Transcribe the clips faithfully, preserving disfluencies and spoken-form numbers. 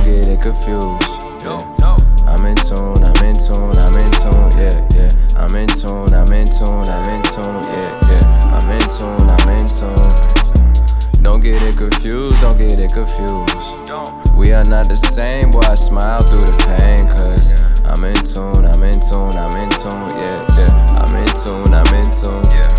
get it confused. Yeah. I'm in tune, I'm in tune, I'm in tune, yeah, yeah. I'm in tune, I'm in tune, I'm in tune, yeah, yeah. I'm in tune, I'm in tune. Don't get it confused, don't get it confused. We are not the same, boy, I smile through the pain. Cause I'm in tune, I'm in tune, I'm in tune, yeah, yeah. I'm in tune, I'm in tune, yeah.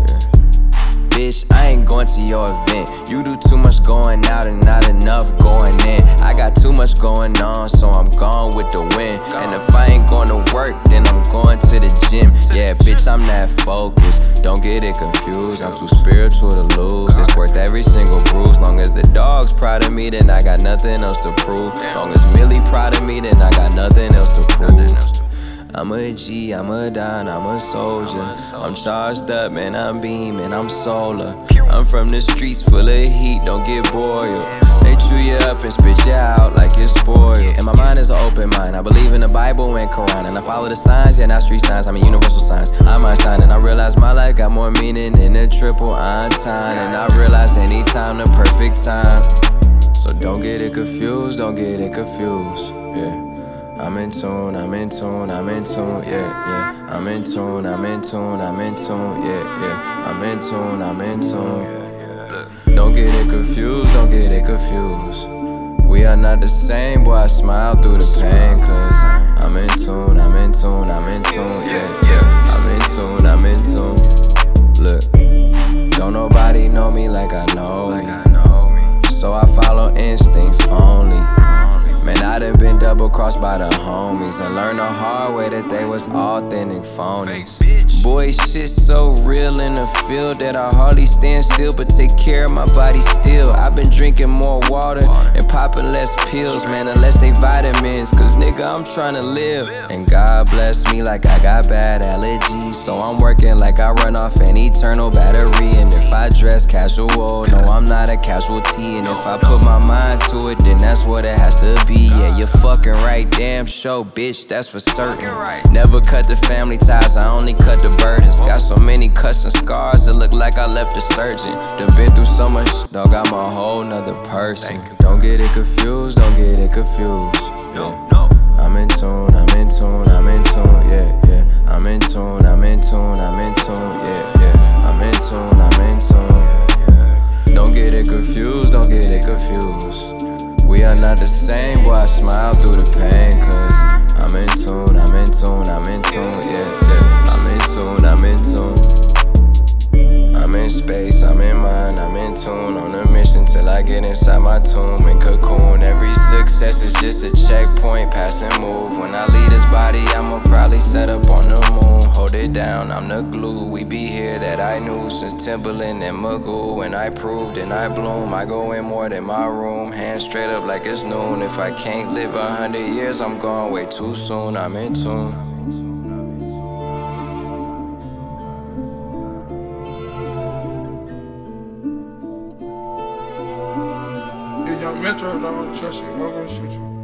Bitch, I ain't going to your event. You do too much going out and not enough going in. I got too much going on, so I'm gone with the wind. And if I ain't going to work, then I'm going to the gym. Yeah, bitch, I'm that focused. Don't get it confused, I'm too spiritual to lose. It's worth every single bruise. Long as the dog's proud of me, then I got nothing else to prove. Long as Millie proud of me, then I got nothing else to prove. I'm a G, I'm a Don, I'm a soldier. I'm charged up, man, I'm beaming, I'm solar. I'm from the streets full of heat, don't get boiled. They chew you up and spit you out like you're spoiled. And my mind is an open mind, I believe in the Bible and Quran. And I follow the signs, yeah, not street signs, I mean universal signs. I'm Einstein and I realize my life got more meaning than a triple Einstein. And I realize anytime the perfect time. So don't get it confused, don't get it confused, yeah. I'm in tune, I'm in tune, I'm in tune, yeah, yeah. I'm in tune, I'm in tune, I'm in tune, yeah, yeah. I'm in tune, I'm in tune. Don't get it confused, don't get it confused. We are not the same, boy, I smile through the pain. Cause I'm in tune, I'm in tune, I'm in tune, yeah, yeah. I'm in tune, I'm in tune. Look, don't nobody know me like I know me. So I follow instincts only. Man, I done been double crossed by the homies and learned the hard way that they was authentic phonies. Boy, shit so real in the field that I hardly stand still, but take care of my body still. I've been drinking more water and popping less pills, man, unless they vitamins. Cause nigga, I'm tryna live. And God bless me like I got bad allergies, so I'm working like I run off an eternal battery. And if I dress casual, no, I'm not a casualty. And if I put my mind to it, then that's what it has to be. Yeah, you're fucking right, damn show, bitch, that's for certain. Never cut the family ties, I only cut the burdens. Got so many cuts and scars, it look like I left a surgeon. Done been through so much, dog, I'm a whole nother person. Don't get it confused, don't get it confused, yeah. I'm in tune, I'm in tune, I'm in tune, yeah, yeah. I'm in tune, I'm in tune, I'm in tune, yeah, yeah. I'm in tune, I'm in tune. Don't get it confused, don't get it confused. We are not the same, boy, I smile through the pain. Cause I'm in tune, I'm in tune, I'm in tune, yeah, yeah. I'm in tune, I'm in tune. I'm in space, I'm in mind, I'm in tune. On a mission till I get inside my tomb and cocoon. Every success is just a checkpoint, pass and move. When I leave this body, I'ma probably set up on the moon. Hold it down, I'm the glue. We be here that I knew since Timberland and Magoo. When I proved and I bloom, I go in more than my room. Hands straight up like it's noon. If I can't live a hundred years, I'm gone way too soon. I'm in tune. Young Metro don't trust you, I'm gonna shoot you.